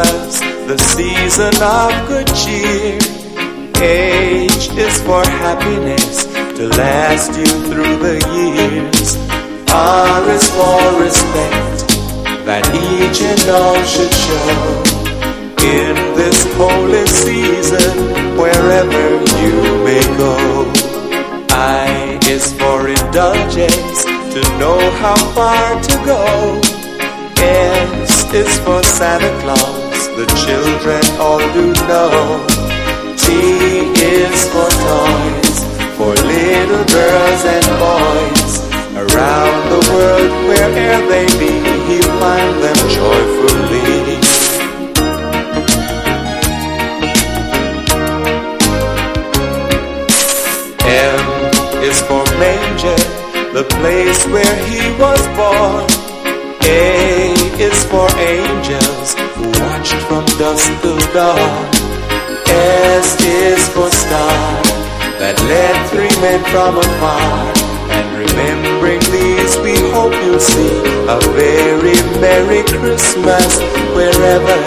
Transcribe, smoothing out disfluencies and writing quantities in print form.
Christmas, the season of good cheer. H is for happiness to last you through the years. R is for respect that each and all should show in this holy season, wherever you may go. I is for indulgence, to know how far to go. S is for Santa Claus, the children all do know. T is for toys, for little girls and boys. Around the world, where'er they be, he'll find them joyfully. M is for manger, the place where he was born. A is for angels who watched from dusk till dawn. S is for star that led three men from afar. And remembering these, we hope you'll see a very Merry Christmas wherever